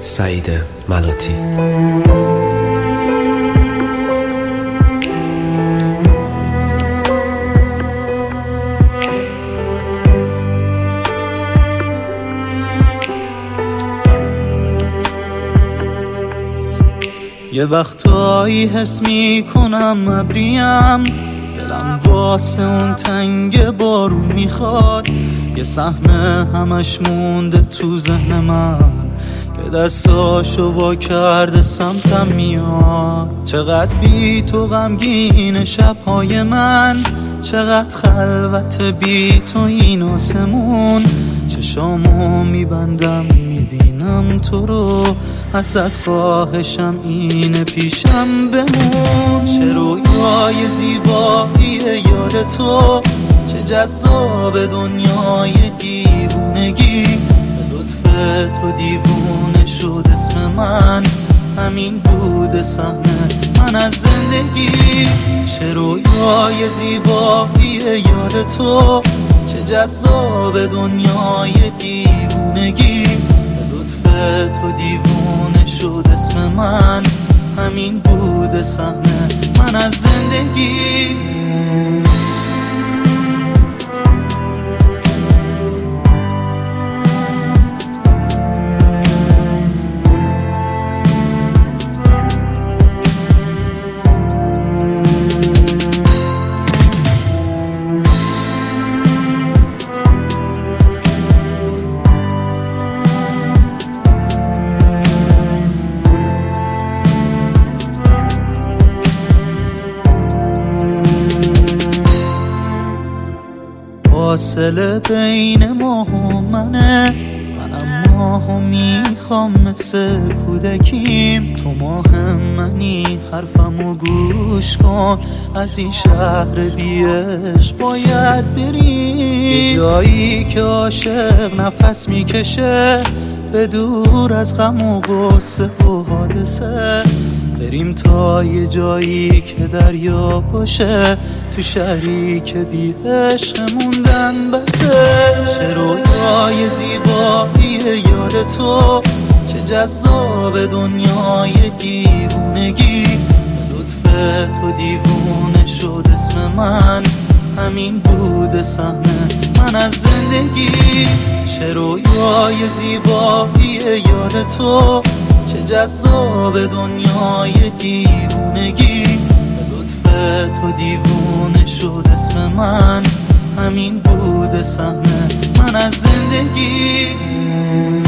سعید ملاتی. یه وقتایی حس میکنم ابریم، دلم واسه اون تنگ بارون میخواد. یه صحنه همش مونده تو ذهن من که دستاشو وا کرده سمتم میاد. چقدر بی تو غمگین شبهای من، چقدر خلوت بی تو این آسمون. چشامو میبندم میبینم تو رو، ازت خواهشم اینه پیشم بمون. چه رویای زیبایی یاد تو، چه جذاب دنیای دیوونگی. لطف تو دیوونه شد اسم من، همین بود سهم من از زندگی. چه رویای زیبایی یاد تو، چه جذاب دنیای دیوونگی. لطف تو دیوونه شد اسم من، همین بود سهم من از زندگی. فاصله بین ماه و منم ماهو میخوام مثل کودکیم. تو ماه منی حرفمو گوش کن، از این شهر بیش باید بریم. یه جایی که عاشق نفس میکشه، به دور از غم و غصه و حادثه. بریم تا یه جایی که دریا باشه، تو شهری که بی عشق موندن بسه. چه رویای زیبایی یاد تو، چه جذاب دنیای دیوونگی. لطف تو دیوونه شد اسم من، همین بود سهم من از زندگی. چه رویای زیبایی یاد تو، چه جذاب دنیای دیوونگی. لطف تو دیوونه شد اسم من، همین بود سهم من از زندگی.